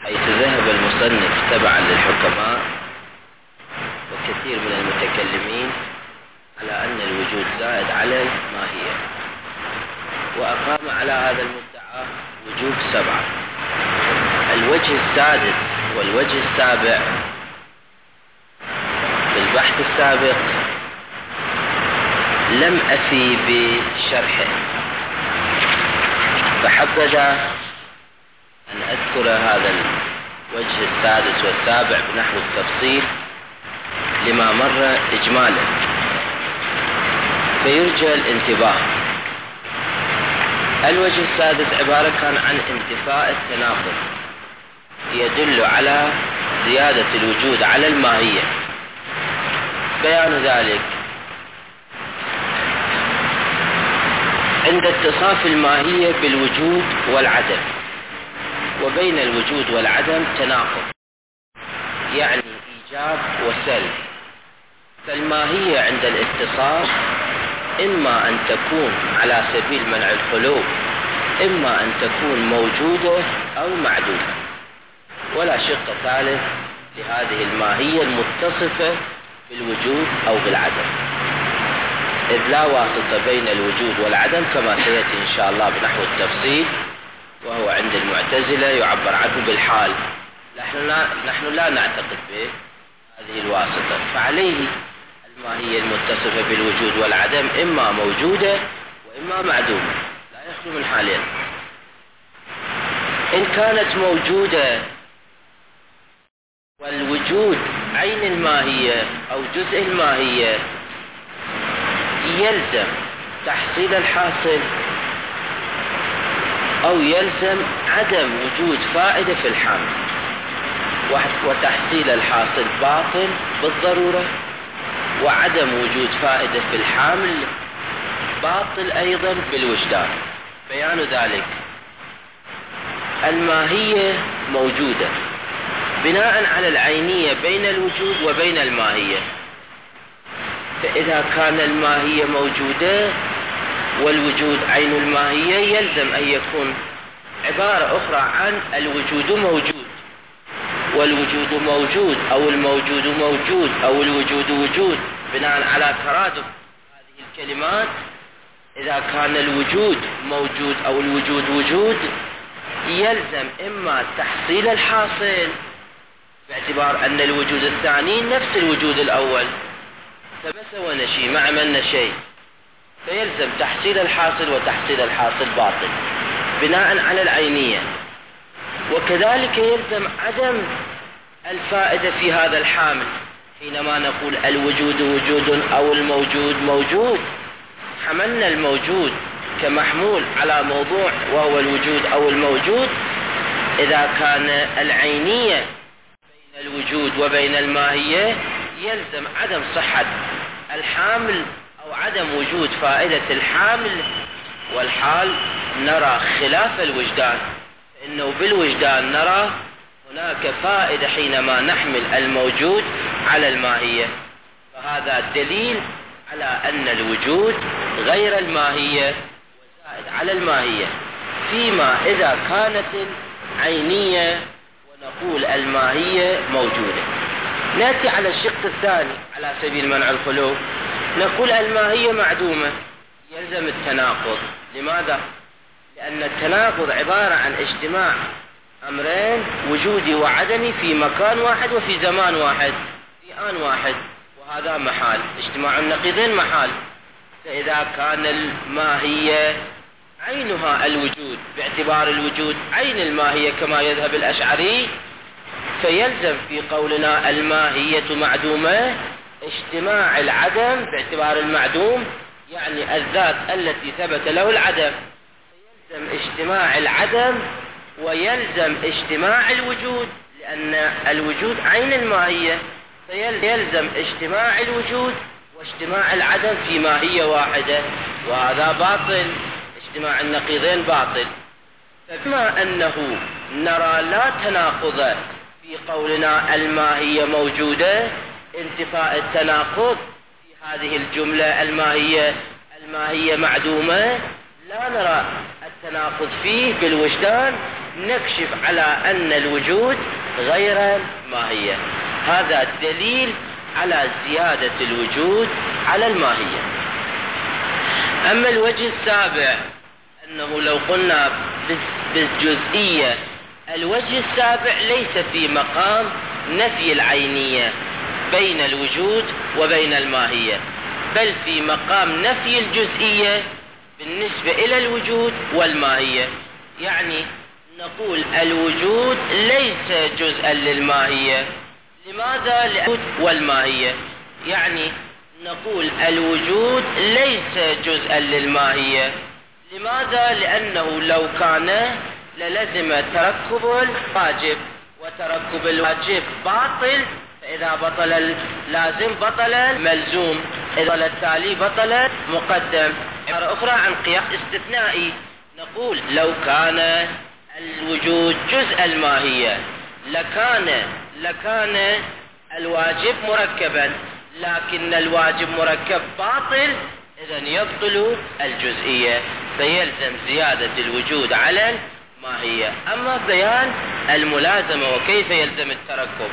حيث ذهب المصنف تبعا للحكماء وكثير من المتكلمين على أن الوجود زائد على الماهية، وأقام على هذا المدعى وجوه 7. الوجه السادس والوجه السابع في البحث السابق لم أفي بشرحه، فحبذ أن أذكر هذا الوجه السادس والسابع بنحو التفصيل لما مر إجمالا، فيرجى الانتباه. الوجه السادس عبارة كان عن انتفاء التناقض، يدل على زيادة الوجود على الماهية. بيان ذلك عند اتصاف الماهية بالوجود والعدم، وبين الوجود والعدم تناقض، يعني إيجاب وسلب. فالماهية عند الاتصاف إما أن تكون على سبيل منع الخلو، إما أن تكون موجودة أو معدومة، ولا شق ثالث لهذه الماهية المتصفة بالوجود أو بالعدم، إذ لا واسطة بين الوجود والعدم كما سيأتي إن شاء الله بنحو التفصيل، وهو عند المعتزلة يعبر عنه بالحال. نحن لا نعتقد بهذه الواسطة، فعليه الماهية المتصفة بالوجود والعدم إما موجودة وإما معدومة، لا يخلو من حالين. إن كانت موجودة والوجود عين الماهية أو جزء الماهية، يلزم تحصيل الحاصل أو يلزم عدم وجود فائدة في الحامل، وتحصيل الحاصل باطل بالضرورة، وعدم وجود فائدة في الحامل باطل أيضا بالوجدان. بيان ذلك الماهية موجودة بناء على العينية بين الوجود وبين الماهية، فإذا كان الماهية موجودة والوجود عين الماهية، يلزم أن يكون عبارة أخرى عن الوجود موجود، والوجود موجود أو الموجود موجود أو الوجود وجود، بناء على ترادف هذه الكلمات. إذا كان الوجود موجود أو الوجود وجود، يلزم إما تحصيل الحاصل باعتبار أن الوجود الثاني نفس الوجود الأول، فما سوى شيء ما عملنا شيء، فيلزم تحصيل الحاصل وتحصيل الحاصل باطل بناء على العينية. وكذلك يلزم عدم الفائدة في هذا الحامل، حينما نقول الوجود وجود أو الموجود موجود، حملنا الموجود كمحمول على موضوع وهو الوجود أو الموجود. إذا كان العينية بين الوجود وبين الماهية، يلزم عدم صحة الحامل أو عدم وجود فائدة الحامل، والحال نرى خلاف الوجدان، فإنه بالوجدان نرى هناك فائدة حينما نحمل الموجود على الماهية، فهذا دليل على أن الوجود غير الماهية وزائد على الماهية، فيما إذا كانت العينية ونقول الماهية موجودة. نأتي على الشق الثاني على سبيل منع الخلو، نقول الماهية معدومة، يلزم التناقض. لماذا؟ لأن التناقض عبارة عن اجتماع أمرين وجودي وعدمي في مكان واحد وفي زمان واحد في آن واحد، وهذا محال، اجتماع النقيضين محال. فإذا كان الماهية عينها الوجود باعتبار الوجود عين الماهية كما يذهب الأشعري، فيلزم في قولنا الماهية معدومة اجتماع العدم باعتبار المعدوم، يعني الذات التي ثبت له العدم، يلزم اجتماع العدم ويلزم اجتماع الوجود، لأن الوجود عين الماهية، فيلزم اجتماع الوجود واجتماع العدم في ماهية واحدة، وهذا باطل، اجتماع النقيضين باطل. فبما أنه نرى لا تناقض في قولنا الماهية موجودة، انتفاء التناقض في هذه الجملة الماهية معدومة، لا نرى التناقض فيه بالوجدان، نكشف على أن الوجود غير الماهية. هذا الدليل على زيادة الوجود على الماهية. أما الوجه السابع، أنه لو قلنا بالجزئية، الوجه السابع ليس في مقام نفي العينية بين الوجود وبين الماهية، بل في مقام نفي الجزئية بالنسبة إلى الوجود والماهية. يعني نقول الوجود ليس جزءا للماهية. لماذا؟ للوجود والماهية. يعني نقول الوجود ليس جزءا للماهية. لماذا؟ لأنه لو كان للزم تركب الواجب، وتركب الواجب باطل، فإذا بطل اللازم بطل الملزوم، إذا التالي بطل مقدم. عبارة أخرى عن قياس استثنائي، نقول لو كان الوجود جزء الماهية لكان الواجب مركبا، لكن الواجب مركب باطل، إذن يبطل الجزئية، فيلزم زيادة الوجود على الماهية. أما بيان الملازمة وكيف يلزم التركب،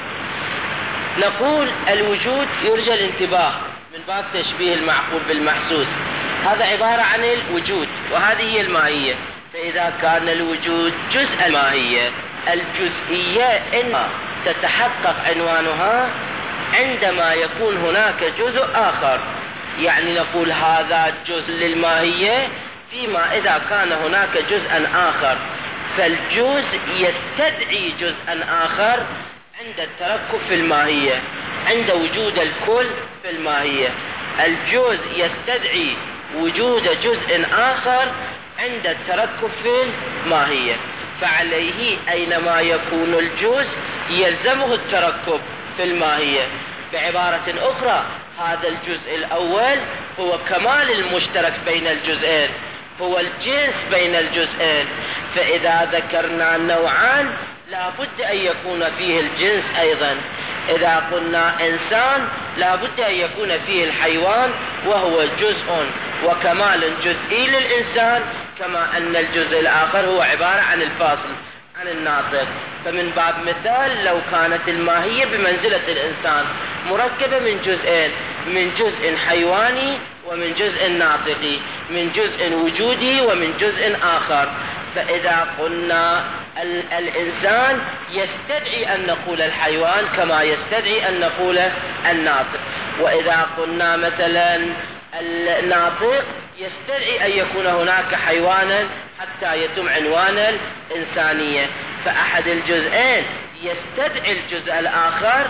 نقول الوجود يرجى الانتباه من باب تشبيه المعقول بالمحسوس، هذا عبارة عن الوجود وهذه هي الماهية. فإذا كان الوجود جزء الماهية، الجزئية إنما تتحقق عنوانها عندما يكون هناك جزء آخر. يعني نقول هذا جزء للماهية فيما إذا كان هناك جزءا آخر، فالجزء يستدعي جزءا آخر عند التركب في الماهية، عند وجود الكل في الماهية. الجزء يستدعي وجود جزء آخر عند التركب في الماهية، فعليه أينما يكون الجزء يلزمه التركب في الماهية. بعبارة أخرى، هذا الجزء الأول هو كمال المشترك بين الجزئين، هو الجنس بين الجزئين. فإذا ذكرنا نوعان لا بد أن يكون فيه الجنس أيضا. إذا قلنا إنسان لا بد أن يكون فيه الحيوان، وهو جزء وكمال جزئي للإنسان، كما أن الجزء الآخر هو عبارة عن الفاصل عن الناطق. فمن باب مثال، لو كانت الماهية بمنزلة الإنسان مركبة من جزئين، من جزء حيواني ومن جزء ناطقي، من جزء وجودي ومن جزء آخر، فإذا قلنا الإنسان يستدعي أن نقول الحيوان كما يستدعي أن نقول الناطق. وإذا قلنا مثلا الناطق يستدعي أن يكون هناك حيوانا حتى يتم عنوان الإنسانية. فأحد الجزئين يستدعي الجزء الآخر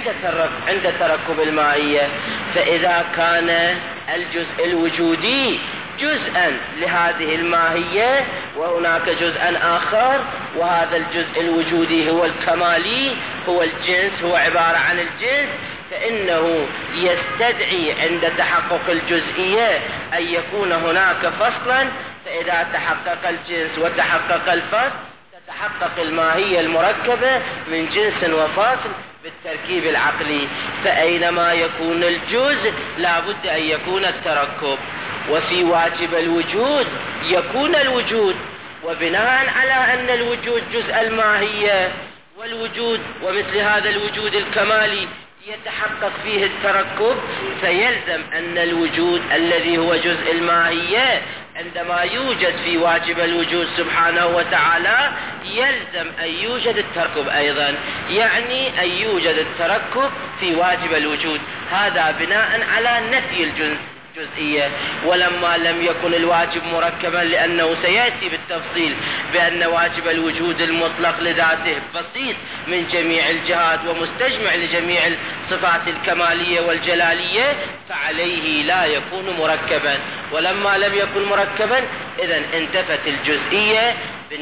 عند تركب الماهية. فإذا كان الجزء الوجودي جزءا لهذه الماهية وهناك جزء آخر، وهذا الجزء الوجودي هو الكمالي، هو الجنس، هو عبارة عن الجنس، فإنه يستدعي عند تحقق الجزئية أن يكون هناك فصلا. فإذا تحقق الجنس وتحقق الفصل تتحقق الماهية المركبة من جنس وفصل بالتركيب العقلي. فأينما يكون الجزء لا بد أن يكون التركب. وفي واجب الوجود يكون الوجود، وبناء على أن الوجود جزء الماهية والوجود ومثل هذا الوجود الكمالي يتحقق فيه التركب، فيلزم أن الوجود الذي هو جزء الماهية عندما يوجد في واجب الوجود سبحانه وتعالى يلزم أن يوجد التركب أيضا، يعني أن يوجد التركب في واجب الوجود. هذا بناء على نفي الجزئية. ولما لم يكن الواجب مركبا، لأنه سيأتي بالتفصيل بأن واجب الوجود المطلق لذاته بسيط من جميع الجهات ومستجمع لجميع الصفات الكمالية والجلالية، فعليه لا يكون مركبا. ولما لم يكن مركبا إذن انتفت الجزئية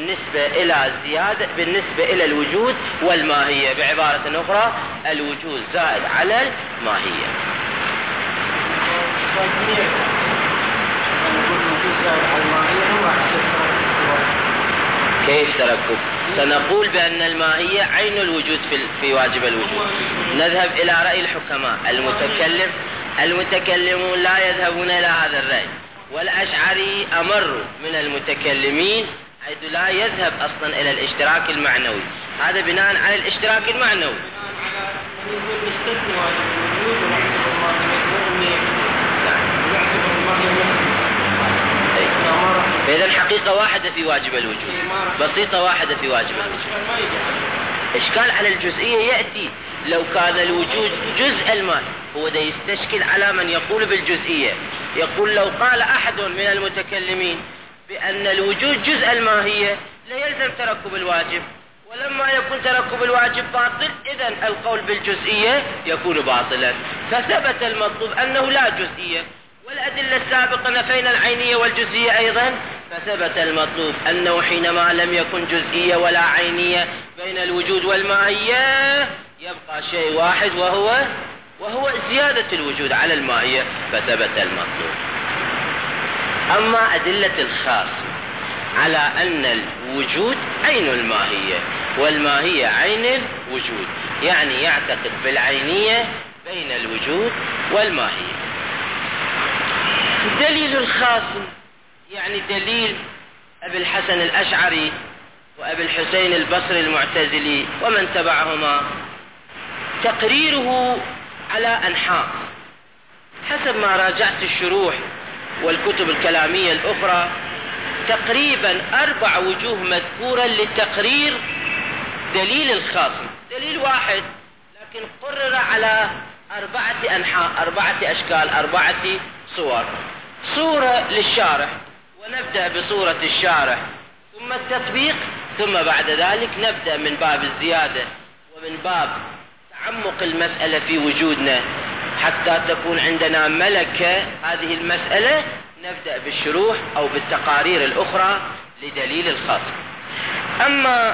بالنسبة إلى الوجود والماهية. بعبارة أخرى، الوجود زائد على الماهية. كيف تركب؟ سنقول بأن الماهية عين الوجود في واجب الوجود. نذهب إلى رأي الحكماء. المتكلمون لا يذهبون إلى هذا الرأي، والأشعري أمر من المتكلمين حيث لا يذهب أصلا إلى الاشتراك المعنوي. هذا بناء على الاشتراك المعنوي. فإذا الحقيقة واحدة في واجب الوجود، بسيطة واحدة في واجب الوجود. إشكال على الجزئية يأتي لو كان الوجود جزء الماء، هو ده يستشكل على من يقول بالجزئية. يقول لو قال أحد من المتكلمين بأن الوجود جزء الماهية لا يلزم تركب الواجب، ولما يكون تركب الواجب باطل إذن القول بالجزئية يكون باطلا. فثبت المطلوب أنه لا جزئية، والأدلة السابقة نفينا العينية والجزئية أيضا، فثبت المطلوب أنه حينما لم يكن جزئية ولا عينية بين الوجود والماهية يبقى شيء واحد وهو زيادة الوجود على الماهية، فثبت المطلوب. أما أدلة الخاص على أن الوجود عين الماهية والماهية عين الوجود، يعني يعتقد بالعينية بين الوجود والماهية. دليل الخاص يعني دليل أبي الحسن الأشعري وأبي الحسين البصري المعتزلي ومن تبعهما، تقريره على أنحاء حسب ما راجعت الشروح والكتب الكلامية الأخرى، تقريبا 4 وجوه مذكورة لتقرير دليل الخاص. دليل واحد لكن قرر على 4 أنحاء، 4 أشكال، 4 صور. صورة للشارح، ونبدأ بصورة الشارح ثم التطبيق، ثم بعد ذلك نبدأ من باب الزيادة ومن باب تعمق المسألة في وجودنا حتى تكون عندنا ملكة هذه المسألة، نبدأ بالشروح أو بالتقارير الأخرى لدليل الخاص. أما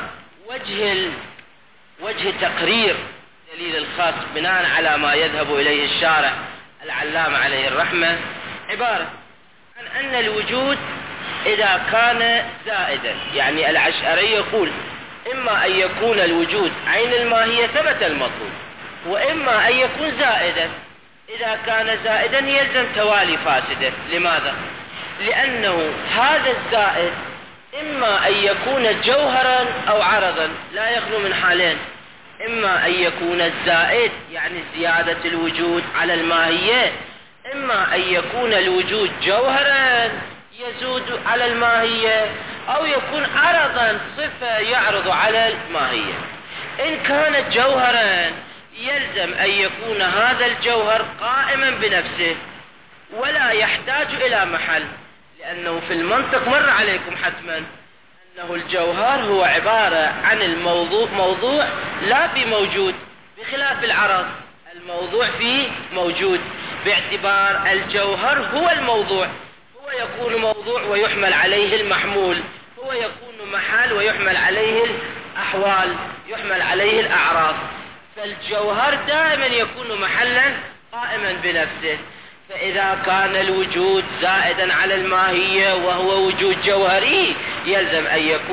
وجه تقرير دليل الخاص بناء على ما يذهب إليه الشارح العلامة عليه الرحمة، عبارة عن أن الوجود إذا كان زائدا، يعني الأشعري يقول إما أن يكون الوجود عين الماهية ثبت المطلوب، وإما أن يكون زائدا. إذا كان زائدا يلزم توالي فاسدة. لماذا؟ لأنه هذا الزائد إما أن يكون جوهرا أو عرضا، لا يخلو من حالين. إما أن يكون الزائد يعني زيادة الوجود على الماهية، إما أن يكون الوجود جوهرا يزود على الماهية، أو يكون عرضا صفة يعرض على الماهية. إن كانت جوهرا يلزم أن يكون هذا الجوهر قائما بنفسه ولا يحتاج إلى محل، لأنه في المنطق مر عليكم حتما أنه الجوهر هو عبارة عن موضوع لا بموجود، بخلاف العرض الموضوع فيه موجود، باعتبار الجوهر هو الموضوع، هو يكون موضوع ويحمل عليه المحمول، هو يكون محل ويحمل عليه الأحوال، يحمل عليه الأعراض. فالجوهر دائما يكون محلا قائما بنفسه. فإذا كان الوجود زائدا على الماهية وهو وجود جوهري يلزم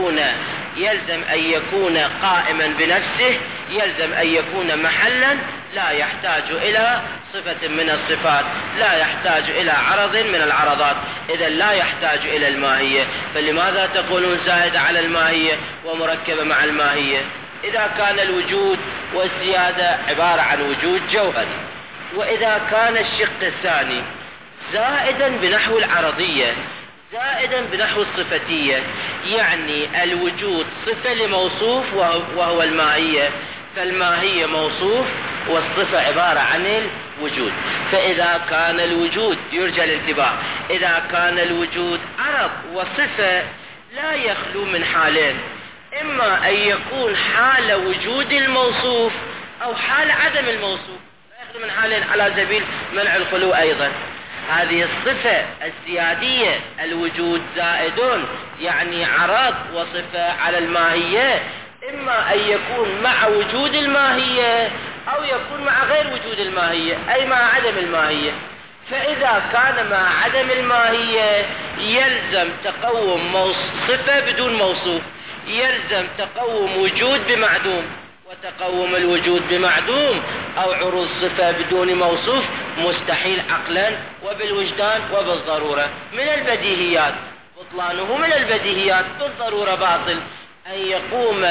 أن يكون قائما بنفسه، يلزم أن يكون محلا، لا يحتاج إلى صفة من الصفات، لا يحتاج إلى عرض من العرضات، إذا لا يحتاج إلى الماهية. فلماذا تقولون زائد على الماهية ومركبة مع الماهية؟ إذا كان الوجود والزيادة عبارة عن وجود جوهري. وإذا كان الشق الثاني زائدا بنحو العرضية، زائدا بنحو الصفتية، يعني الوجود صفة لموصوف وهو الماهية، فالماهية موصوف والصفة عبارة عن الوجود. فإذا كان الوجود، يرجى الانتباه، إذا كان الوجود عرض وصفة لا يخلو من حالين، إما أن يكون حال وجود الموصوف أو حال عدم الموصوف، لا يخلو من حالين على سبيل منع الخلو أيضا. هذه الصفة الزيادية الوجود زائد يعني عرض وصفة على الماهية، إما أن يكون مع وجود الماهية أو يكون مع غير وجود الماهية، أي مع عدم الماهية. فإذا كان مع عدم الماهية يلزم تقوم صفة بدون موصوف، يلزم تقوم وجود بمعدوم، وتقوم الوجود بمعدوم أو عروض صفة بدون موصوف مستحيل عقلا وبالوجدان وبالضرورة. من البديهيات بطلانه من البديهيات بالضرورة باطل. أن يقوم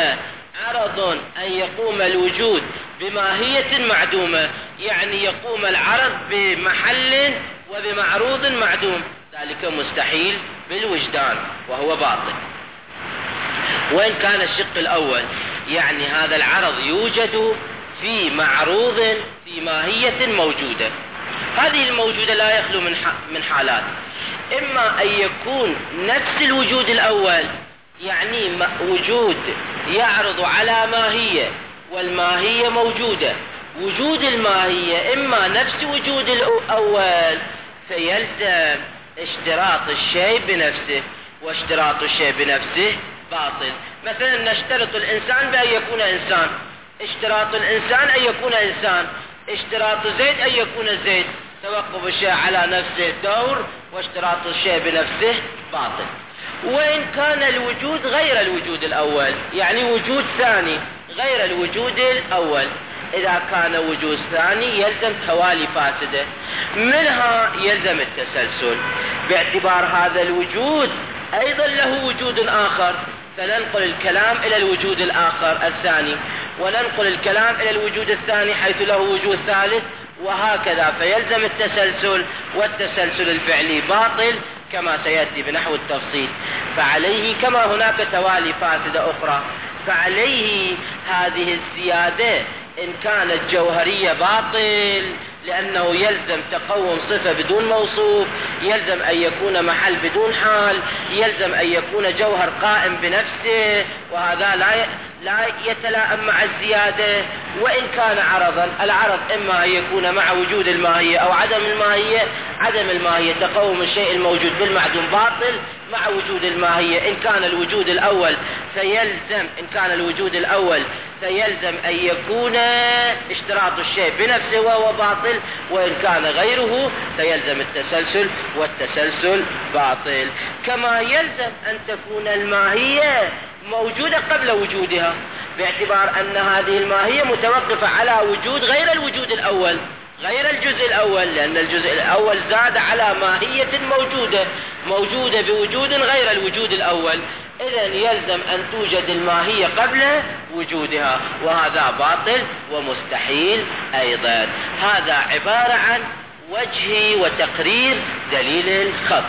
الوجود بماهية معدومة، يعني يقوم العرض بمحل وبمعروض معدوم، ذلك مستحيل بالوجدان وهو باطل. وإن كان الشق الأول يعني هذا العرض يوجد في معروض في ماهية موجودة، هذه الموجودة لا يخلو من حالات: إما أن يكون نفس الوجود الأول، يعني وجود يعرض على ماهية والماهية موجودة، وجود الماهية إما نفس وجود الأول، فيلزم اشتراط الشيء بنفسه، واشتراط الشيء بنفسه باطل. مثلا نشترط الإنسان بأن يكون إنسان، اشتراط الإنسان أن يكون إنسان، اشتراط زيد أن يكون زيد، توقف الشيء على نفسه دور، واشتراط الشيء بنفسه باطل. وإن كان الوجود غير الوجود الأول، يعني وجود ثاني غير الوجود الأول، إذا كان وجود ثاني يلزم توالي فاسدة، منها يلزم التسلسل، باعتبار هذا الوجود أيضا له وجود آخر، فننقل الكلام إلى الوجود الآخر الثاني، وننقل الكلام إلى الوجود الثاني حيث له وجود ثالث، وهكذا، فيلزم التسلسل، والتسلسل الفعلي باطل كما سيأتي بنحو التفصيل. فعليه كما هناك توالي فاسدة أخرى، فعليه هذه الزيادة إن كانت جوهرية باطل، لأنه يلزم تقوم صفة بدون موصوف، يلزم أن يكون محل بدون حال، يلزم أن يكون جوهر قائم بنفسه، وهذا لا يتلائم مع الزيادة. وإن كان عرضا، العرض إما أن يكون مع وجود الماهية أو عدم الماهية، عدم الماهية تقوم الشيء الموجود بالمعدوم باطل مع وجود الماهية. إن كان الوجود الأول فيلزم أن يكون اشتراط الشيء بنفسه وهو باطل، وإن كان غيره فيلزم التسلسل، والتسلسل باطل. كما يلزم أن تكون الماهية موجودة قبل وجودها، باعتبار أن هذه الماهية متوقفة على وجود غير الوجود الأول، غير الجزء الأول، لأن الجزء الأول زاد على ماهية موجودة بوجود غير الوجود الأول، إذن يلزم أن توجد الماهية قبل وجودها، وهذا باطل ومستحيل أيضا. هذا عبارة عن وجه وتقرير دليل الخط.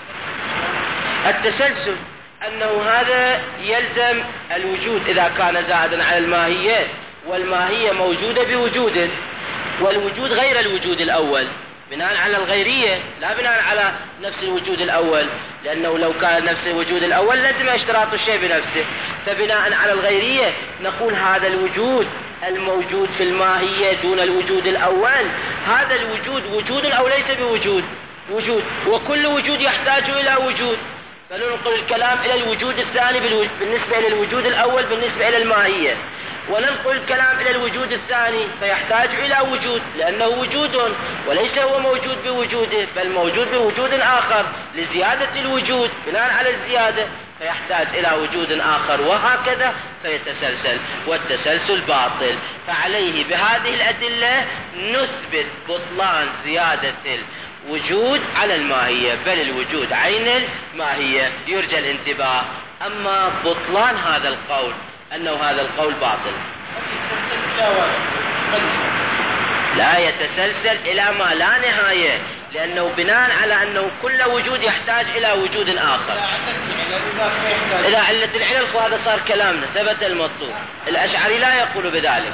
التسلسل أنه هذا يلزم الوجود إذا كان زائدا على الماهية، والماهية موجودة بوجود، والوجود غير الوجود الأول، بناء على الغيرية لا بناء على نفس الوجود الأول، لأنه لو كان نفس الوجود الأول لازم اشتراط الشيء بنفسه، فبناء على الغيرية نقول هذا الوجود الموجود في الماهية دون الوجود الأول، هذا الوجود وجود أو ليس بوجود؟ وجود، وكل وجود يحتاج إلى وجود، فننقل الكلام إلى الوجود الثاني بالنسبة إلى الوجود الأول بالنسبة إلى الماهية، وننقل الكلام إلى الوجود الثاني فيحتاج إلى وجود، لأنه وجود وليس هو موجود بوجوده، بل موجود بوجود آخر لزيادة الوجود، بناء على الزيادة فيحتاج إلى وجود آخر، وهكذا فيتسلسل، والتسلسل باطل. فعليه بهذه الأدلة نثبت بطلان زيادة الوجود على الماهية، بل الوجود عين الماهية. يرجى الانتباه. أما بطلان هذا القول أنه هذا القول باطل، لا يتسلسل إلى ما لا نهاية، لأنه بناء على أنه كل وجود يحتاج إلى وجود آخر. إذا علة العلل فهذا صار كلامنا، ثبت المطلوب. الأشعري لا يقول بذلك.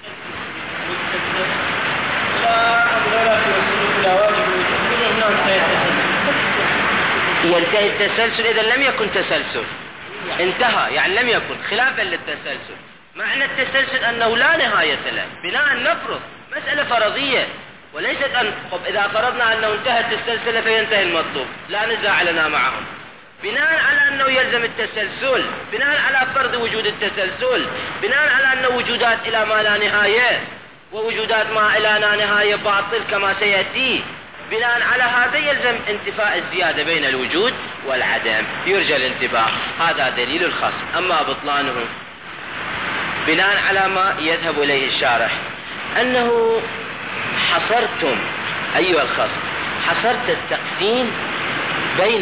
ينتهي التسلسل إذا لم يكن تسلسل، انتهى يعني لم يكن، خلافا للتسلسل. معنى التسلسل أنه لا نهاية له، بناء نفرض مسألة فرضية، وليست أن إذا فرضنا أنه انتهت السلسلة فينتهي المطلوب، لا نزاع لنا معهم. بناء على أنه يلزم التسلسل، بناء على فرض وجود التسلسل، بناء على أن وجودات إلى ما لا نهاية ووجودات ما إلى لا نهاية باطل كما سيأتي، بناء على هذا يلزم انتفاء الزيادة بين الوجود والعدم. يرجى الانتباه. هذا دليل الخصم. أما بطلانه بناء على ما يذهب إليه الشارح أنه حصرتم أيها الخصم، حصرت التقسيم بين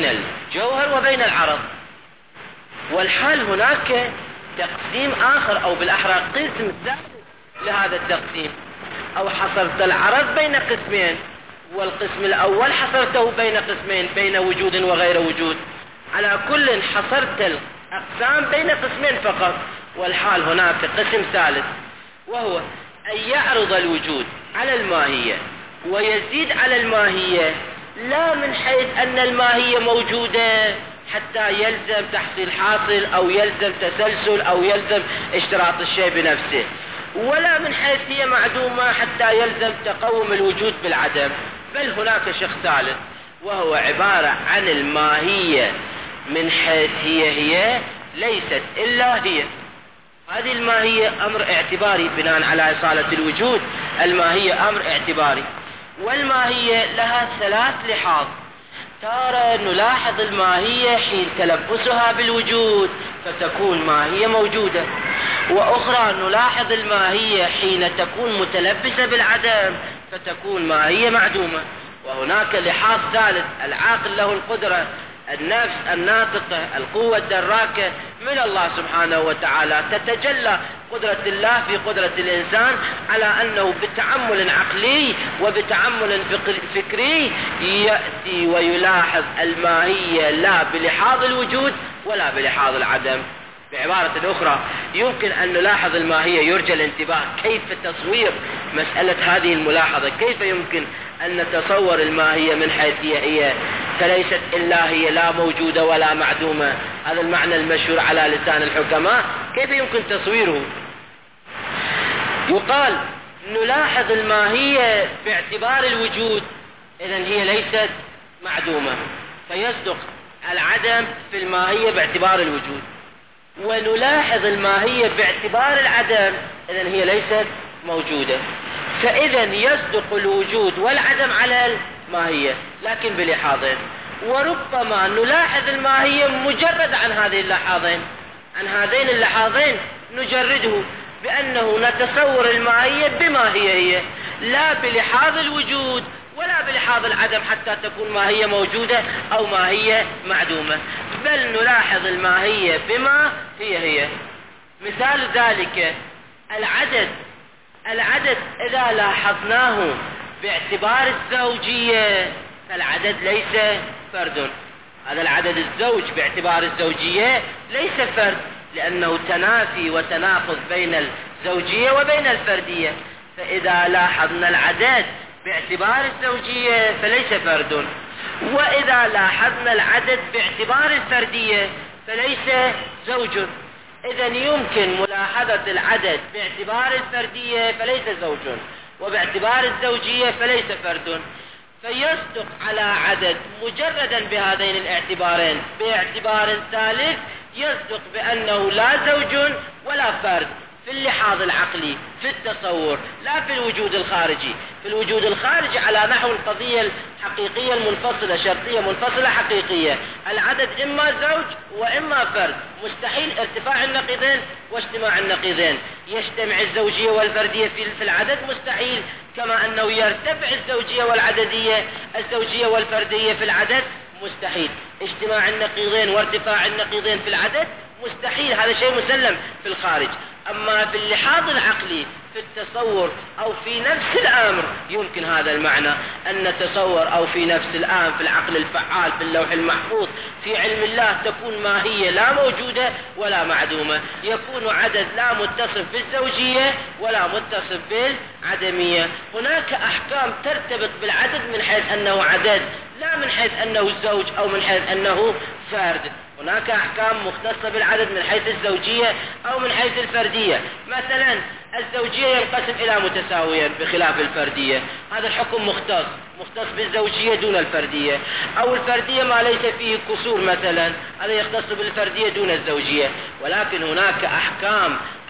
الجوهر وبين العرض. والحال هناك تقسيم آخر، أو بالأحرى قسم ثالث لهذا التقسيم، أو حصرت العرض بين قسمين، والقسم الأول حصرته بين قسمين، بين وجود وغير وجود. على كل حصرت الأقسام بين قسمين فقط. والحال هناك قسم ثالث، وهو أن يعرض الوجود على الماهية ويزيد على الماهية، لا من حيث أن الماهية موجودة حتى يلزم تحصيل حاصل، أو يلزم تسلسل، أو يلزم اشتراط الشيء بنفسه، ولا من حيث هي معدومة حتى يلزم تقوم الوجود بالعدم. بل هناك شق ثالث، وهو عبارة عن الماهية من حيث هي ليست إلا هي. هذه الماهية أمر اعتباري بناء على إصالة الوجود. الماهية أمر اعتباري، والماهية لها ثلاث لحاظ. تارة نلاحظ الماهية حين تلبسها بالوجود فتكون ماهية موجودة، وأخرى نلاحظ الماهية حين تكون متلبسة بالعدم فتكون ماهية معدومة. وهناك لحاظ ثالث، العاقل له القدرة، النفس الناطقة، القوة الدراكة من الله سبحانه وتعالى. تتجلى قدرة الله في قدرة الإنسان على أنه بتعمل عقلي وبتعمل فكري يأتي ويلاحظ الماهية لا بلحاظ الوجود ولا بلحاظ العدم. بعبارة أخرى، يمكن أن نلاحظ الماهية، يرجى الانتباه كيف تصوير مسألة هذه الملاحظة. كيف يمكن أن نتصور الماهية من حيث هي فليست إلا هي، لا موجودة ولا معدومة؟ هذا المعنى المشهور على لسان الحكماء، كيف يمكن تصويره؟ يقال نلاحظ الماهية باعتبار الوجود، إذن هي ليست معدومة، فيصدق العدم في الماهية باعتبار الوجود. ونلاحظ الماهية باعتبار العدم، إذن هي ليست موجودة. فإذا يصدق الوجود والعدم على الماهية، لكن بلحاظين. وربما نلاحظ الماهية مجرد عن هذه اللحاظين، عن هذين اللحاظين نجرده بأنه نتصور الماهية بما هي، لا بلحاظ الوجود ولا بلحاظ العدم حتى تكون ماهية موجودة أو ماهية معدومة، بل نلاحظ الماهية بما هي. مثال ذلك العدد إذا لاحظناه باعتبار الزوجية فالعدد ليس فرد. هذا العدد الزوج باعتبار الزوجية ليس فرد، لأنه تنافي وتناقض بين الزوجية وبين الفردية. فإذا لاحظنا العدد باعتبار الزوجية فليس فرد، وإذا لاحظنا العدد باعتبار الفردية فليس زوج. إذن يمكن ملاحظة العدد باعتبار الفردية فليس زوج، وباعتبار الزوجية فليس فرد. فيصدق على عدد مجردا بهذين الاعتبارين. باعتبار ثالث يصدق بأنه لا زوج ولا فرد في اللحاظ العقلي، في التصور، لا في الوجود الخارجي. في الوجود الخارجي على نحو القضية الحقيقية المنفصلة، شرطية منفصلة حقيقية، العدد إما زوج وإما فرد. مستحيل ارتفاع النقيضين واجتماع النقيضين. يجتمع الزوجية والفردية في العدد مستحيل، كما أنه يرتفع الزوجية الزوجية والفردية في العدد مستحيل. اجتماع النقيضين وارتفاع النقيضين في العدد مستحيل، هذا شيء مسلم في الخارج. أما في اللحاظ العقلي، في التصور أو في نفس الأمر، يمكن هذا المعنى أن نتصور، أو في نفس الآن في العقل الفعال في اللوح المحفوظ في علم الله تكون ماهية لا موجودة ولا معدومة. يكون عدد لا متصف بالزوجية ولا متصف بالعدمية. هناك أحكام ترتبط بالعدد من حيث أنه عدد، لا من حيث أنه زوج أو من حيث أنه فرد. هناك أحكام مختصة بالعدد من حيث الزوجية أو من حيث الفردية. مثلا الزوجية ينقسم إلى متساويين بخلاف الفردية، هذا الحكم مختص بالزوجية دون الفردية. أو الفردية ما ليس فيه كسور مثلا، هذا يختص بالفردية دون الزوجية. ولكن هناك أحكام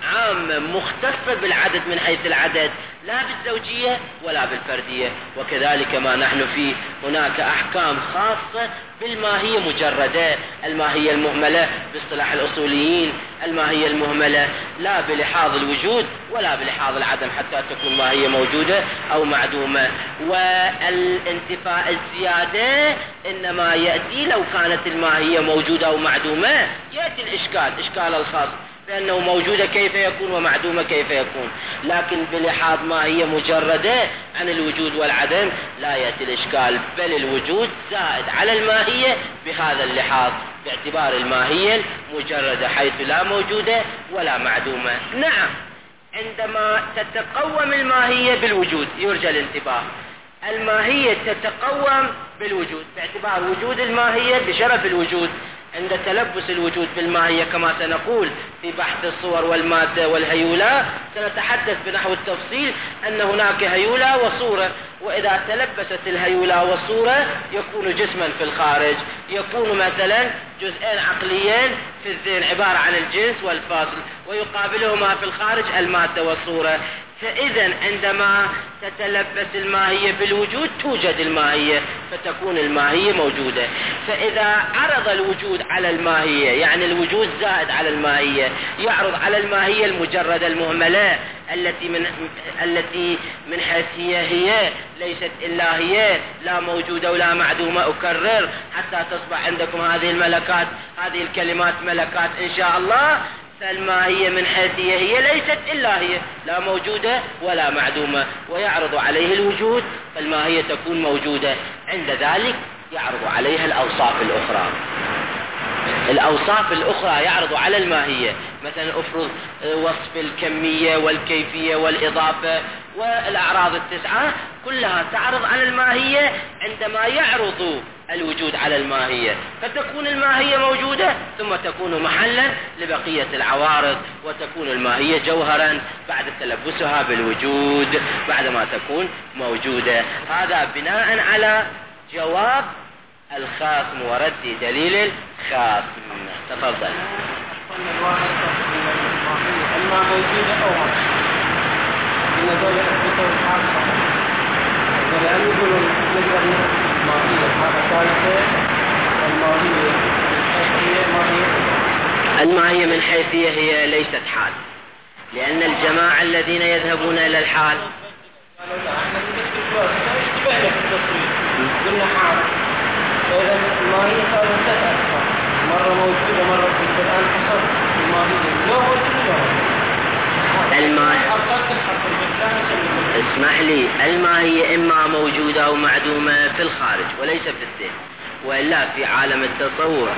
عامة مختصة بالعدد من حيث العدد، لا بالزوجية ولا بالفردية. وكذلك ما نحن فيه، هناك أحكام خاصة بالماهية مجردة، الماهية المهملة باصطلاح الأصوليين، الماهية المهملة لا بلحاظ الوجود ولا بلحاظ العدم حتى تكون ماهية موجودة أو معدومة. والانتفاء الزيادة إنما يأتي لو كانت الماهية موجودة أو معدومة، يأتي إشكال الخاص لأنه موجودة كيف يكون ومعدومة كيف يكون، لكن بلحاظ ما هي مجردة عن الوجود والعدم لا يأتي الإشكال، بل الوجود زائد على الماهية بهذا اللحاظ باعتبار الماهية مجردة حيث لا موجودة ولا معدومة. نعم، عندما تتقوم الماهية بالوجود يرجى الانتباه، الماهية تتقوم بالوجود باعتبار وجود الماهية بشرف الوجود. عند تلبس الوجود بالماهية كما سنقول في بحث الصور والمادة والهيولة، سنتحدث بنحو التفصيل أن هناك هيولة وصورة، وإذا تلبست الهيولة والصورة يكون جسما في الخارج، يكون مثلا جزئين عقليين في الذهن عبارة عن الجنس والفاصل، ويقابلهما في الخارج المادة والصورة. فإذا عندما تتلبس الماهية بالوجود توجد الماهية، فتكون الماهية موجودة. فإذا عرض الوجود على الماهية، يعني الوجود زائد على الماهية، يعرض على الماهية المجردة المهملة التي من حيث هي ليست إلا هي، لا موجودة ولا معدومة، أكرر حتى تصبح عندكم هذه الملكات، هذه الكلمات ملكات إن شاء الله. فالماهية من حيث هي ليست إلا هي، لا موجودة ولا معدومة، ويعرض عليه الوجود، فالماهية تكون موجودة. عند ذلك يعرض عليها الأوصاف الأخرى. الأوصاف الأخرى يعرض على الماهية، مثلا أفرض وصف الكمية والكيفية والإضافة والأعراض التسعة، كلها تعرض على الماهية عندما يعرض الوجود على الماهية، فتكون الماهية موجودة ثم تكون محلا لبقية العوارض، وتكون الماهية جوهرا بعد تلبسها بالوجود بعدما تكون موجودة. هذا بناء على جواب الخاصم ورد دليل الخاصم. تفضل. أما موجودة أو إن ذلك أثبته الحاصل، ولأن يقولون نقدر الماهية هذا ثالثة، الماهية من حيث هي ليست حال، لأن الجماعة الذين يذهبون إلى الحال قلنا حال، فإذا الماهية صارت ثلاثة، مرة موجودة مرة في القرآن حصل الماهية لا موجودة. اسمح لي، الماهية إما موجودة أو معدومة في الخارج وليس في الذهن، وإلا في عالم التصور.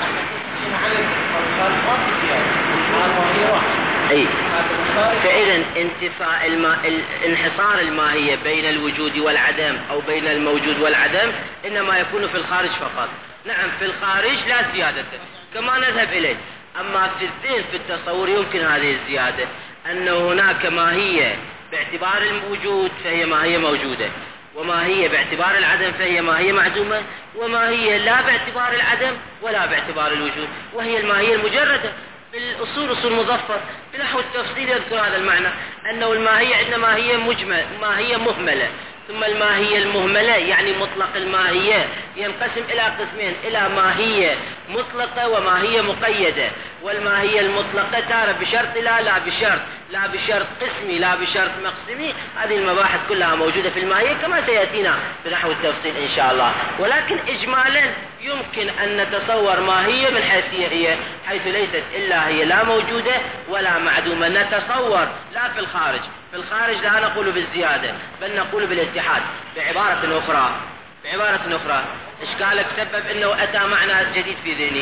أي، فإذا انحصار الماهية بين الوجود والعدم أو بين الموجود والعدم إنما يكون في الخارج فقط. نعم، في الخارج لا زيادة كما نذهب إليه، أما في الذهن في التصور يمكن هذه الزيادة، أن هناك ماهية باعتبار الوجود فهي ماهية موجودة، وماهية باعتبار العدم فهي ماهية معدومة، وماهية لا باعتبار العدم ولا باعتبار الوجود، وهي الماهية المجردة. بالأصول أصول مظفر بنحو التفصيل يذكر هذا المعنى، أنه الماهية عندنا ماهية مهملة، ثم الماهية المهملة يعني مطلق الماهية ينقسم إلى قسمين، إلى ماهية مطلقة وماهية مقيدة. والماهية المطلقة تارة بشرط لا بشرط قسمي لا بشرط مقسمي. هذه المباحث كلها موجودة في الماهية كما سيأتينا بنحو التفصيل إن شاء الله، ولكن إجمالا يمكن أن نتصور ماهية من حيث هي حيث ليست إلا هي، لا موجودة ولا معدومة. نتصور لا في الخارج لا نقول بالزيادة بل نقول بالاتحاد. بعبارة أخرى إشكالك سبب أنه أتى معنى جديد في ذهني.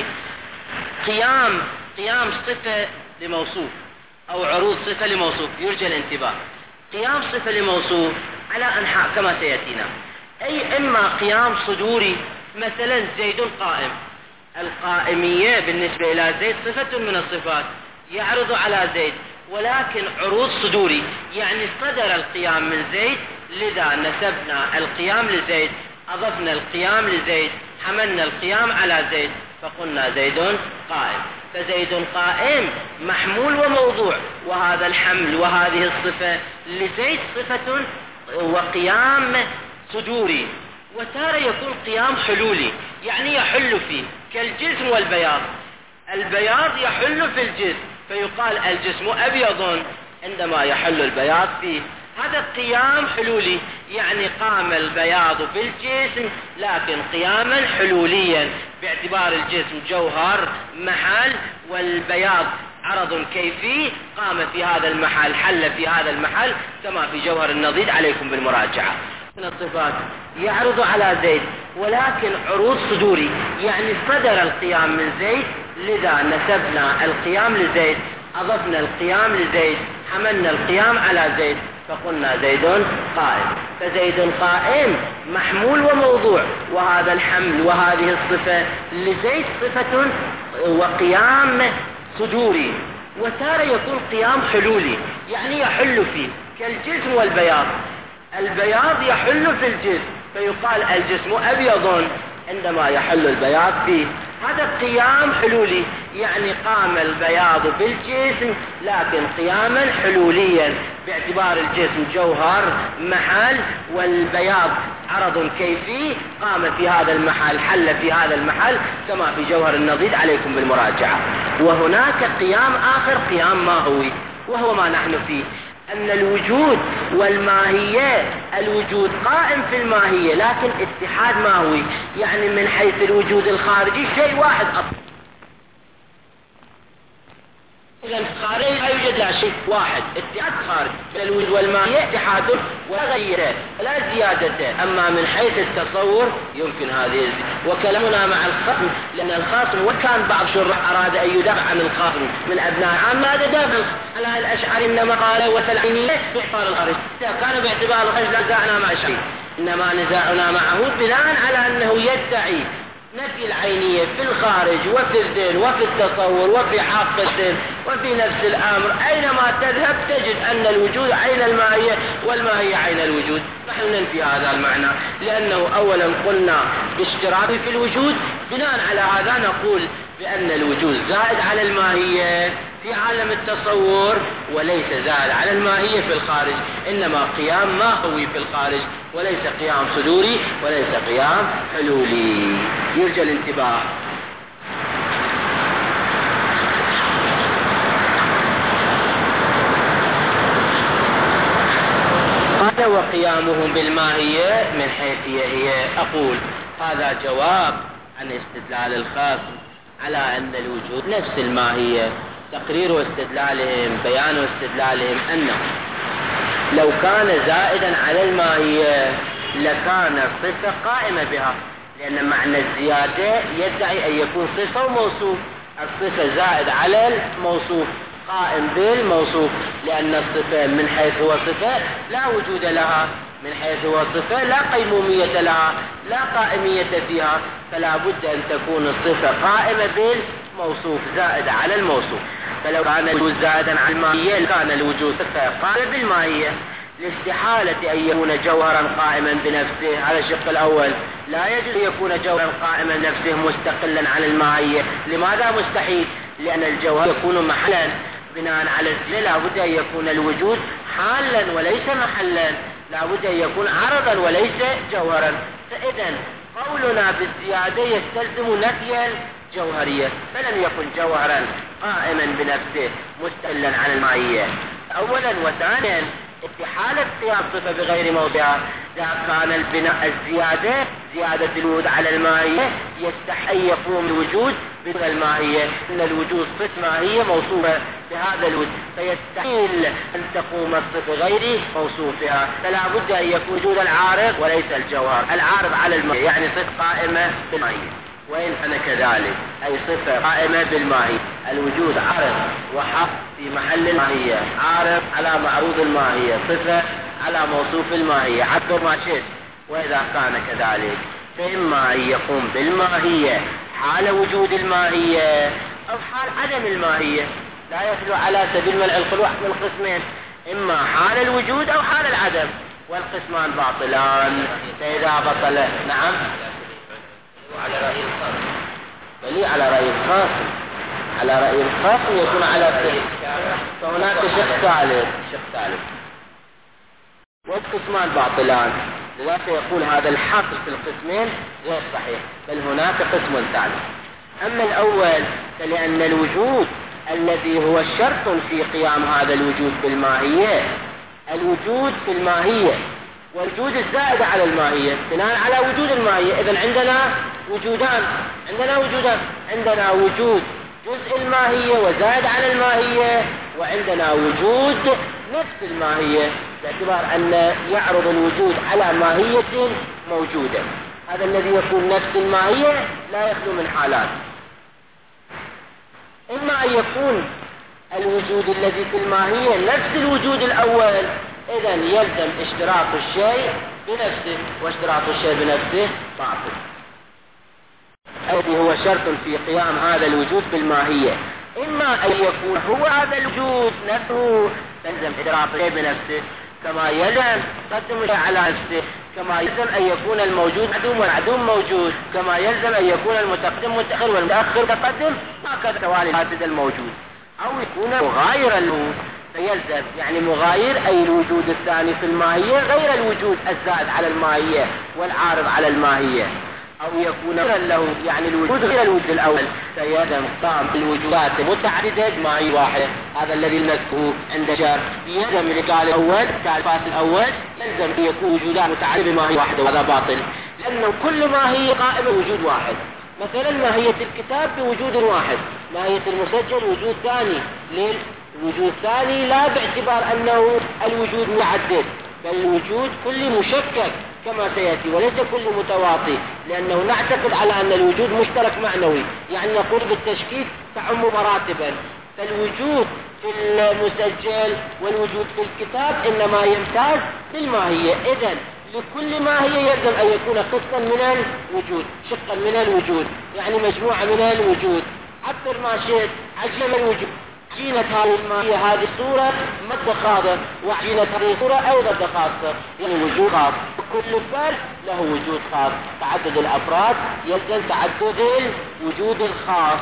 قيام صفة لموصوف أو عروض صفة لموصوف يرجى الانتباه. قيام صفة لموصوف على أنحاء كما سيأتينا، أي إما قيام صدوري، مثلا زيد قائم، القائمية بالنسبة إلى زيد صفة من الصفات يعرض على زيد، ولكن عروض صدوري يعني صدر القيام من زيد، لذا نسبنا القيام لزيد، أضفنا القيام لزيد، حملنا القيام على زيد، فقلنا زيد قائم. فزيد قائم محمول وموضوع، وهذا الحمل وهذه الصفة لزيد صفة وقيام صدوري، وتارة يكون قيام حلولي، يعني يحل فيه كالجسم والبياض. البياض يحل في الجسم فيقال الجسم أبيض عندما يحل البياض فيه، هذا قيام حلولي، يعني قام البياض بالجسم لكن قياما حلوليا باعتبار الجسم جوهر محل والبياض عرض كيفي، قام في هذا المحل، حل في هذا المحل كما في جوهر النضيد. عليكم بالمراجعة. من الصفات يعرض على زيد ولكن عروض صدوري، يعني صدر القيام من زيد، لذا نسبنا القيام لزيد، أضفنا القيام لزيد، حملنا القيام على زيد فقلنا زيد قائم. فزيد قائم محمول وموضوع، وهذا الحمل وهذه الصفة لزيد صفة وقيام صدوري، وتارة يكون قيام حلولي، يعني يحل فيه كالجسم والبياض. البياض يحل في الجسم فيقال الجسم أبيض عندما يحل البياض فيه، هذا قيام حلولي، يعني قام البياض بالجسم لكن قياما حلوليا باعتبار الجسم جوهر محل والبياض عرض كيفي، قام في هذا المحل، حل في هذا المحل كما في جوهر النضيد. عليكم بالمراجعة. وهناك قيام آخر قيام ماهوي، وهو ما نحن فيه، أن الوجود والماهية، الوجود قائم في الماهية لكن اتحاد ماهوي، يعني من حيث الوجود الخارجي شيء واحد أصلا. إذا الخارج لا يوجد لا شيء واحد، اتحاد خارج بين الوجود والماهية، اتحاد ولا غيره لا زيادة. أما من حيث التصور يمكن هذه وكلامنا مع الخصم، لأن الخصم وكان بعض شرح أراد أن يدافع عن الخصم من أبناء عام، ماذا دافع على الأشعري إنما قال وثلعينية باعتبار الخارج، كان باعتبار الخارج لا نزاعنا مع الأشعري، إنما نزاعنا معه بناء على أنه يدعي نفي العينية في الخارج وفي الذهن وفي التصور وفي حق الذهن وفي نفس الأمر. أينما تذهب تجد أن الوجود عين الماهية والماهية عين الوجود. نحن ننفي هذا المعنى، لأنه أولا قلنا باشتراك في الوجود، بناء على هذا نقول بأن الوجود زائد على الماهية في عالم التصور وليس زائد على الماهية في الخارج، إنما قيام ماهوي في الخارج وليس قيام صدوري وليس قيام حلولي. يرجى الانتباه. قال وقيامهم بالماهية من حيث هي. أقول هذا جواب عن استدلال الخصم على أن الوجود نفس الماهية. تقرير استدلالهم، بيان استدلالهم أنه لو كان زائدا على الماهية لكان صفة قائمة بها، لأن معنى الزيادة يدعي أن يكون صفة وموصوف. الصفة زائد على الموصوف قائم بالموصوف، لأن الصفة من حيث هو صفة لا وجود لها، من حيث هو صفة لا قيمومية لها، لا قائمية فيها، فلا بد أن تكون الصفة قائمة بالموصوف زائد على الموصوف. فلو كان الوجود زائدا على الماهية كان الوجود صفة قائمة بالماهية، لاستحالة أن يكون جوهرا قائما بنفسه. على الشق الأول لا يجوز أن يكون جوهرا قائما بنفسه مستقلا عن الماهية. لماذا مستحيل؟ لأن الجوهر يكون محلا بناء على الزيادة، لا بد أن يكون الوجود حالا وليس محلا، لا بد أن يكون عرضا وليس جوهرا. فإذا قولنا بالزيادة يستلزم نفي الجوهرية، فلم يكن جوهرا قائما بنفسه مستقلا عن الماهية أولا. وثانيا استحالة قيام صفة بغير موضعها. إذا كان البناء الزيادة زيادة الوجود على الماهية يستحيل يقوم الوجود بدون الماهية، إن الوجود صفة ماهية موصوفة بهذا الوجود، فيستحيل أن تقوم الصفة غير موصوفها. فلا بد أن يكون وجود العارض وليس الجوهر. العارض على الماهية يعني صفة قائمة بالماهية، وإن كان كذلك أي صفة قائمة بالماهية. الوجود عارض وحق في محل الماهية، عارض على معروض الماهية، صفة على موصوف الماهية، عبر ما شئت. وإذا كان كذلك فإما أن يقوم بالماهية حال وجود الماهية أو حال عدم الماهية، لا يخلو على سبيل منع الخلوع من قسمين، إما حال الوجود أو حال العدم، والقسمان باطلان. فإذا بطل نعم على رأي القاسم، بلي على رأي القاسم على رأي الخصم يكون على الثالث. فهناك شق ثالث والقسمان باطلان، لذلك يقول هذا الحصر في القسمين غير صحيح، بل هناك قسم ثالث. أما الأول فلأن الوجود الذي هو شرط في قيام هذا الوجود بالماهية، الوجود في الماهية والوجود الزائد على الماهية بناء على وجود الماهية. إذن عندنا وجودان، عندنا وجود جزء الماهية وزائد على الماهية، وعندنا وجود نفس الماهية، باعتبار أن يعرض الوجود على ماهية موجودة. هذا الذي يكون نفس الماهية لا يخلو من حالات: إما أن يكون الوجود الذي في الماهية نفس الوجود الأول، إذن يلزم اشتراك الشيء بنفسه، واشتراك الشيء بنفسه باطل. الذي هو شرط في قيام هذا الوجود بالماهية. إما أن يكون هو هذا الوجود نفسه يلزم اشتراك الشيء بنفسه، كما يلزم تقدم الشيء على نفسه، كما يلزم أن يكون الموجود معدوم والمعدوم موجود، كما يلزم أن يكون المتقدم متأخر والمتأخر متقدم، هكذا توالي الفاسد الموجود. أو يكون مغايرا له، فيلزم يعني مغاير أي الوجود الثاني في الماهية غير الوجود الزائد على الماهية والعارض على الماهية. أو يكون غيرا له يعني الوجود غير الوجود الأول، فيلزم قام الوجودات متعددة بماهية واحدة. هذا الذي نذكره عند شر يلزم لقال الأول كالفاسد الأول يلزم أن يكون وجودات متعددة بماهية واحدة، وهذا باطل، لأنه كل ماهية قائمة بوجود واحد. مثلا ماهية الكتاب بوجود واحد، ماهية المسجل وجود ثاني، الوجود الثاني لا باعتبار أنه الوجود متعدد، بل الوجود كل مشكك كما سيأتي، وليس كل متواطي، لأنه نعتقد على أن الوجود مشترك معنوي، يعني نقول بالتشكيك تعم مراتبا. فالوجود في المسجل والوجود في الكتاب إنما يمتاز بالماهية. إذن لكل ماهية يلزم أن يكون قسطا من الوجود، شقا من الوجود، يعني مجموعة من الوجود. عبر ما شئت عجلة من الوجود. عجينة هذه الماهية هذه الصورة مادة خاصة، وعجينة هذه الصورة أيضا مادة خاصة، يعني وجود خاص. كل فرد له وجود خاص. تعدد الأفراد يلزم تعدد الوجود الخاص.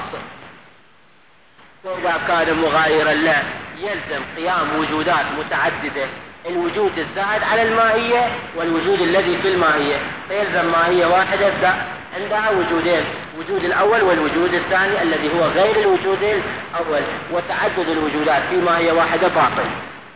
وإذا كان مغايرا له يلزم قيام وجودات متعددة، الوجود الزائد على الماهية والوجود الذي في الماهية، فيلزم ماهية واحدة عندها وجودين، وجود الأول والوجود الثاني الذي هو غير الوجود الأول، وتعدد الوجودات في ماهية واحدة باطل.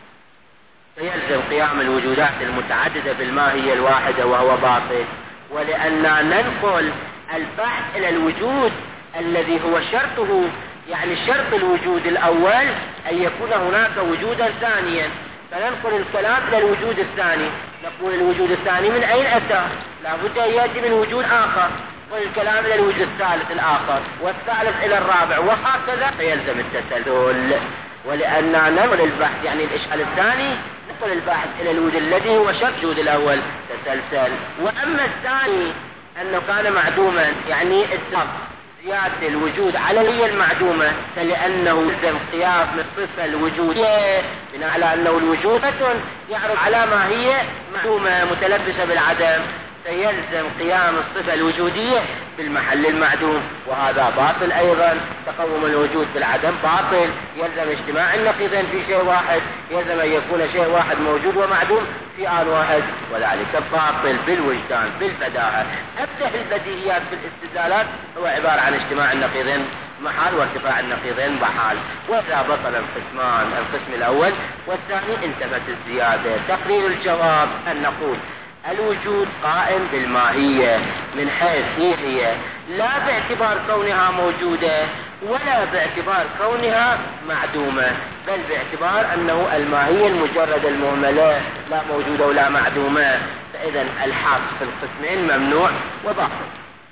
فيلزم قيام الوجودات المتعددة بالماهية الواحدة وهو باطل. ولأننا ننقل البحث إلى الوجود الذي هو شرطه، يعني شرط الوجود الأول أن يكون هناك وجودا ثانيا، فننقل الكلام إلى الوجود الثاني. نقول الوجود الثاني من أين أتى؟ لابد أن يأتي من وجود آخر، والكلام إلى الوجود الثالث الآخر، والثالث إلى الرابع، وهكذا فيلزم التسلسل. ولأننا ننقل البحث يعني الإشكال الثاني ننقل البحث إلى الوجود الذي هو شرط الوجود الأول تسلسل. وأما الثاني أنه كان معدوما يعني السبب زيادة الوجود على هي المعدومة، فلأنه يلزم قياس الصفة الوجودية بناء على أنه الوجود يعرض على ما هي معدومة متلبسة بالعدم، فيلزم قيام الصفة الوجودية بالمحل المعدوم، وهذا باطل أيضا. تقوم الوجود بالعدم باطل، يلزم اجتماع النقيضين في شيء واحد، يلزم أن يكون شيء واحد موجود ومعدوم في آن واحد، وذلك باطل بالوجدان بالبداهة. أفتح البديهيات بالاستدلالات هو عبارة عن اجتماع النقيضين محال وارتفاع النقيضين بحال. وإذا بطل القسمان، القسم الأول والثاني انتفت الزيادة. تقرير الجواب أن نقول الوجود قائم بالماهية من حيث هي لا باعتبار كونها موجودة ولا باعتبار كونها معدومة، بل باعتبار أنه الماهية المجردة المهملة لا موجودة ولا معدومة. فإذا الحق في القسمين ممنوع وباطل.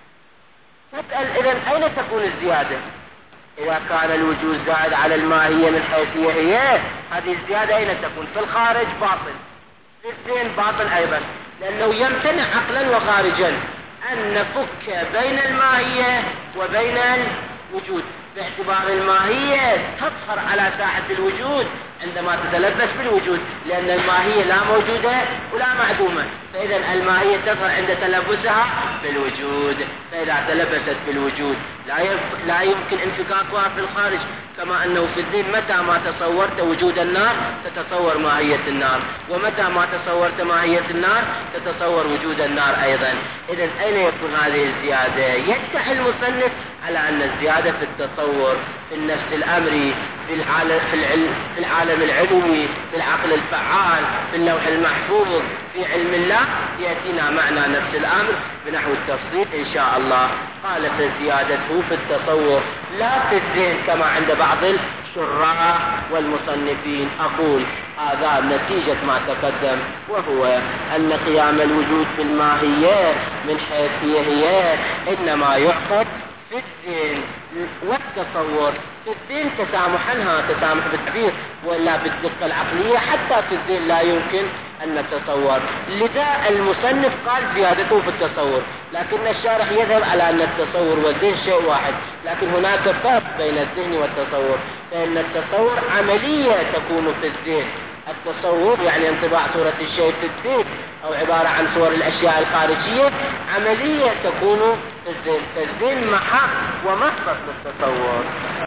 نسأل إذن أين تكون الزيادة؟ إذا كان الوجود زائد على الماهية من حيث هي، هذه الزيادة أين تكون؟ في الخارج باطل، في الذهن باطل أيضا، لأنه يمتنع عقلا وخارجا أن نفك بين الماهية وبين الوجود، باعتبار الماهية تظهر على ساحة الوجود عندما تتلبس بالوجود، لأن الماهية لا موجودة ولا معدومة، فإذا الماهية تظهر عند تلبسها بالوجود. فإذا تلبست بالوجود لا يمكن انفكاكها في الخارج، كما أنه في الذهن متى ما تصورت وجود النار تتصور ماهية النار، ومتى ما تصورت ماهية النار تتصور وجود النار أيضا. إذن أين يكون هذه الزيادة؟ يدعي المصنف على أن الزيادة في التصور، في النفس الأمري، في العالم العلوي، في العقل الفعال، في اللوح المحفوظ، في علم الله، يأتينا معنى نفس الأمر بنحو التفصيل إن شاء الله. قال فزيادته في التصور لا في الذهن كما عند بعض الشراح والمصنفين. أقول هذا نتيجة ما تقدم، وهو أن قيام الوجود في الماهية من حيث هي إنما يعقد في الذهن والتصور. في الذهن تسامحا، تسامح بالتعبير ولا بالدقة العقلية، حتى في الذهن لا يمكن أن نتصور. لذا المصنف قال زيادته في التصور، لكن الشارح يذهب على أن التصور والذهن شيء واحد، لكن هناك فرق بين الذهن والتصور، فإن التصور عملية تكون في الذهن. التصور يعني انطباع صورة الشيء في الذهن، أو عبارة عن صور الأشياء الخارجية، عملية تكون في الذهن، فالذهن محك ومحبط للتصور.